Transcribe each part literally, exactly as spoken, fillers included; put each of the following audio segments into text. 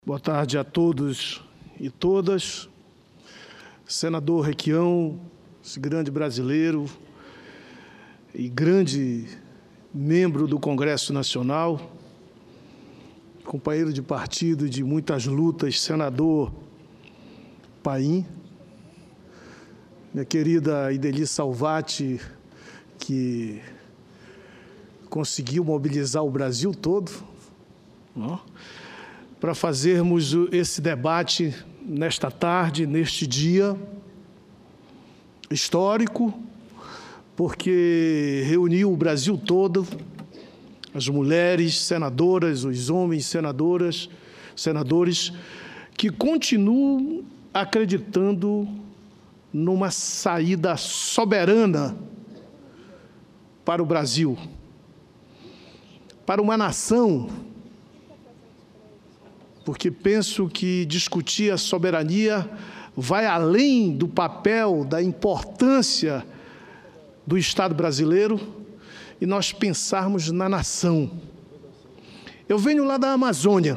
Boa tarde a todos e todas. Senador Requião, esse grande brasileiro e grande membro do Congresso Nacional, companheiro de partido de muitas lutas, senador Paim, minha querida Ideli Salvati, que conseguiu mobilizar o Brasil todo, não? Para fazermos esse debate nesta tarde, neste dia histórico, porque reuniu o Brasil todo, as mulheres senadoras, os homens senadoras, senadores, que continuam acreditando numa saída soberana para o Brasil, para uma nação, porque penso que discutir a soberania vai além do papel, da importância do Estado brasileiro e nós pensarmos na nação. Eu venho lá da Amazônia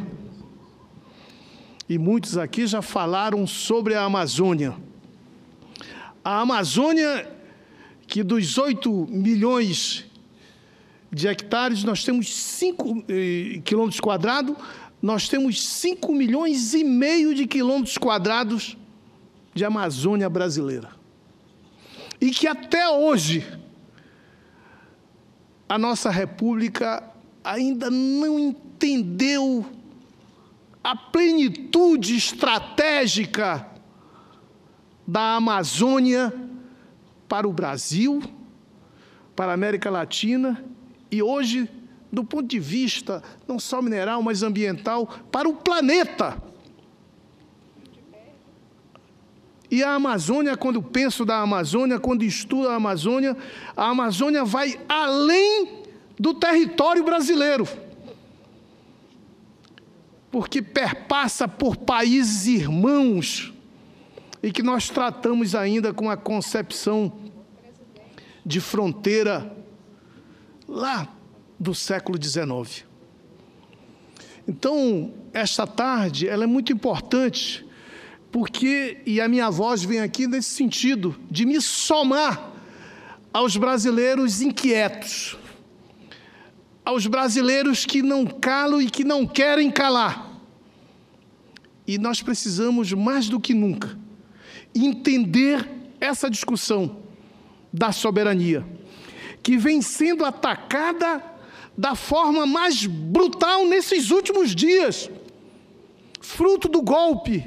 e muitos aqui já falaram sobre a Amazônia. A Amazônia, que dos oito milhões de hectares, nós temos cinco eh, quilômetros quadrados, nós temos cinco milhões e meio de quilômetros quadrados de Amazônia brasileira. E que até hoje a nossa República ainda não entendeu a plenitude estratégica da Amazônia para o Brasil, para a América Latina e hoje, do ponto de vista não só mineral, mas ambiental, para o planeta. E a Amazônia, quando penso da Amazônia, quando estudo a Amazônia, a Amazônia vai além do território brasileiro, porque perpassa por países irmãos e que nós tratamos ainda com a concepção de fronteira lá do século dezenove. Então, esta tarde, ela é muito importante, porque, e a minha voz vem aqui nesse sentido, de me somar aos brasileiros inquietos, aos brasileiros que não calam e que não querem calar. E nós precisamos, mais do que nunca, entender essa discussão da soberania, que vem sendo atacada da forma mais brutal nesses últimos dias, fruto do golpe,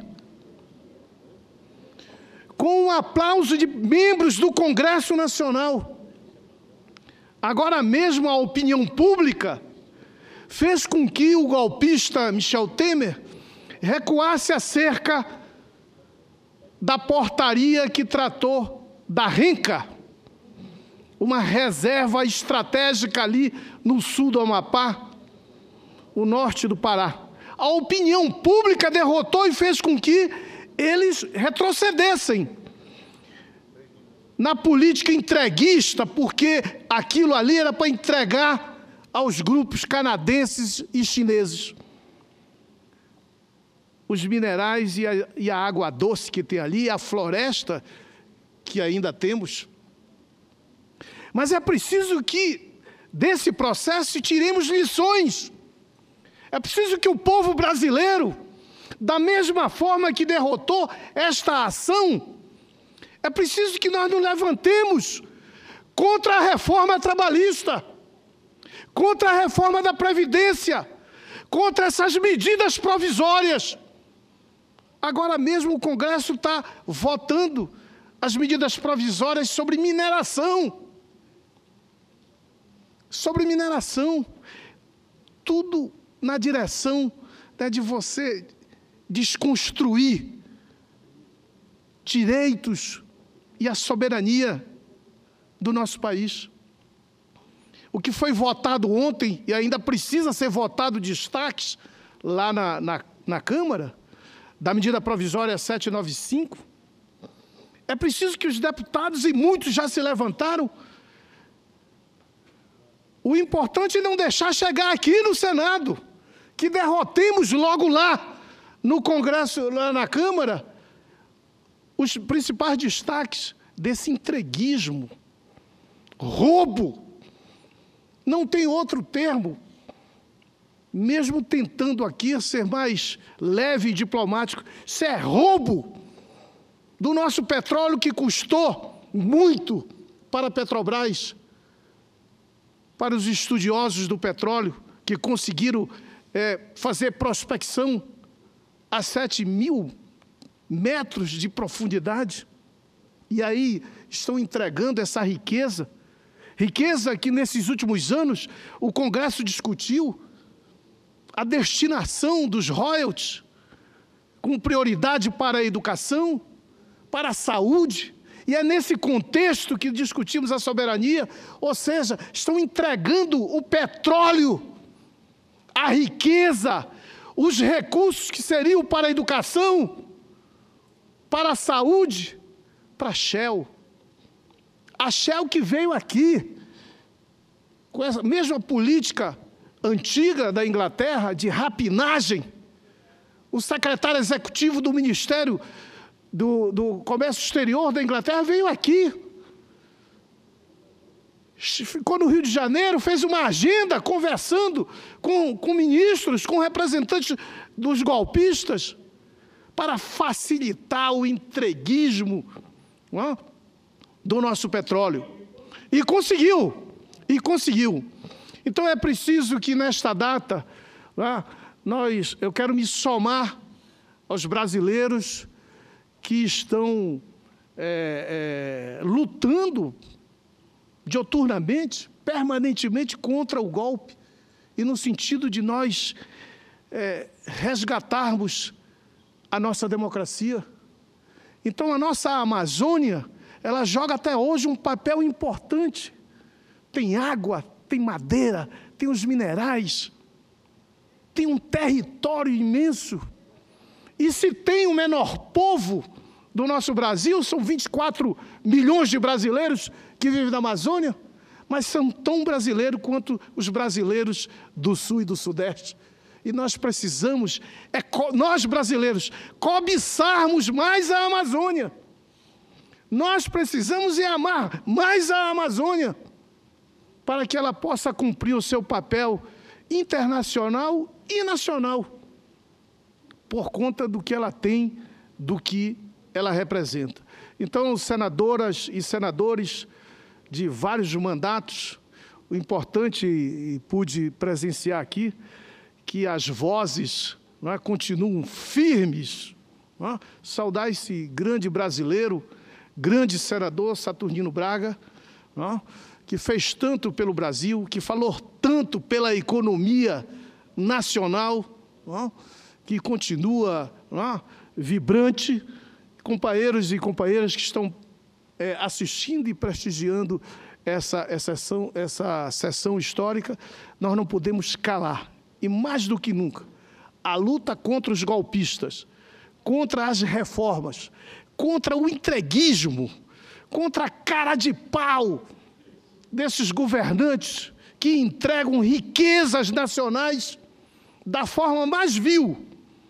com o aplauso de membros do Congresso Nacional. Agora mesmo a opinião pública fez com que o golpista Michel Temer recuasse acerca da portaria que tratou da Renca, uma reserva estratégica ali no sul do Amapá, o norte do Pará. A opinião pública derrotou e fez com que eles retrocedessem na política entreguista, porque aquilo ali era para entregar aos grupos canadenses e chineses os minerais e a, e a água doce que tem ali, a floresta que ainda temos. Mas é preciso que, desse processo, tiremos lições. É preciso que o povo brasileiro, da mesma forma que derrotou esta ação, é preciso que nós nos levantemos contra a reforma trabalhista, contra a reforma da Previdência, contra essas medidas provisórias. Agora mesmo o Congresso está votando as medidas provisórias sobre mineração. Sobre mineração, tudo na direção, né, de você desconstruir direitos e a soberania do nosso país. O que foi votado ontem, e ainda precisa ser votado destaques lá na, na, na Câmara, da medida provisória setecentos e noventa e cinco, é preciso que os deputados, e muitos já se levantaram, o importante é não deixar chegar aqui no Senado, que derrotemos logo lá no Congresso, lá na Câmara, os principais destaques desse entreguismo, roubo. Não tem outro termo. Mesmo tentando aqui ser mais leve e diplomático, isso é roubo do nosso petróleo, que custou muito para a Petrobras, para os estudiosos do petróleo, que conseguiram é, fazer prospecção a sete mil metros de profundidade, e aí estão entregando essa riqueza, riqueza que nesses últimos anos o Congresso discutiu a destinação dos royalties, com prioridade para a educação, para a saúde, e é nesse contexto que discutimos a soberania, ou seja, estão entregando o petróleo, a riqueza, os recursos que seriam para a educação, para a saúde, para a Shell. A Shell que veio aqui, com essa mesma política antiga da Inglaterra, de rapinagem. O secretário executivo do Ministério do, do Comércio Exterior da Inglaterra veio aqui. Ficou no Rio de Janeiro, fez uma agenda conversando com, com ministros, com representantes dos golpistas, para facilitar o entreguismo, não é, do nosso petróleo. E conseguiu, e conseguiu. Então é preciso que nesta data, né, nós, eu quero me somar aos brasileiros que estão é, é, lutando dioturnamente, permanentemente contra o golpe, e no sentido de nós é, resgatarmos a nossa democracia. Então a nossa Amazônia, ela joga até hoje um papel importante. Tem água, tem madeira, tem os minerais, tem um território imenso. E se tem o menor povo do nosso Brasil, são vinte e quatro milhões de brasileiros que vivem na Amazônia, mas são tão brasileiros quanto os brasileiros do Sul e do Sudeste. E nós precisamos, é, nós brasileiros, cobiçarmos mais a Amazônia. Nós precisamos é amar mais a Amazônia, para que ela possa cumprir o seu papel internacional e nacional, por conta do que ela tem, do que ela representa. Então, senadoras e senadores de vários mandatos, o importante, e pude presenciar aqui, que as vozes, não é, continuam firmes. Não é? Saudar esse grande brasileiro, grande senador Saturnino Braga, não é, que fez tanto pelo Brasil, que falou tanto pela economia nacional, não é, que continua, não é, vibrante. Companheiros e companheiras que estão é, assistindo e prestigiando essa, essa, sessão, essa sessão histórica, nós não podemos calar. E mais do que nunca, a luta contra os golpistas, contra as reformas, contra o entreguismo, contra a cara de pau desses governantes que entregam riquezas nacionais da forma mais vil,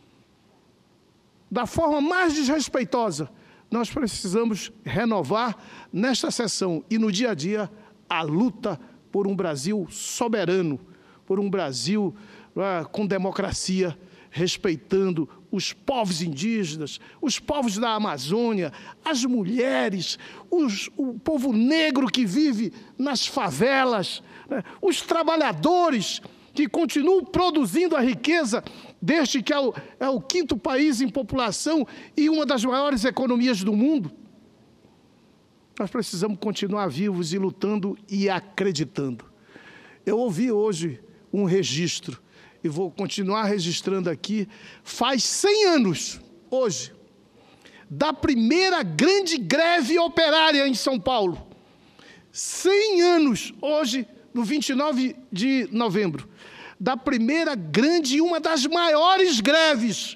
da forma mais desrespeitosa. Nós precisamos renovar nesta sessão e no dia a dia a luta por um Brasil soberano, por um Brasil ah, com democracia, respeitando os povos indígenas, os povos da Amazônia, as mulheres, os, o povo negro que vive nas favelas, né, os trabalhadores que continuam produzindo a riqueza deste que é o, é o quinto país em população e uma das maiores economias do mundo. Nós precisamos continuar vivos e lutando e acreditando. Eu ouvi hoje um registro, e vou continuar registrando aqui, faz cem anos, hoje, da primeira grande greve operária em São Paulo. cem anos, hoje, no vinte e nove de novembro, da primeira grande e uma das maiores greves.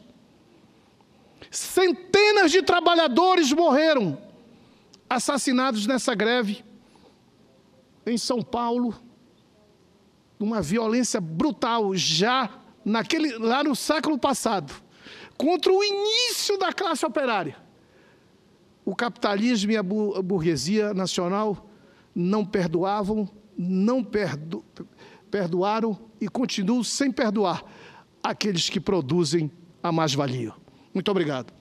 Centenas de trabalhadores morreram assassinados nessa greve em São Paulo, uma violência brutal, já naquele, lá no século passado, contra o início da classe operária. O capitalismo e a burguesia nacional não perdoavam, não perdo, perdoaram e continuam sem perdoar aqueles que produzem a mais-valia. Muito obrigado.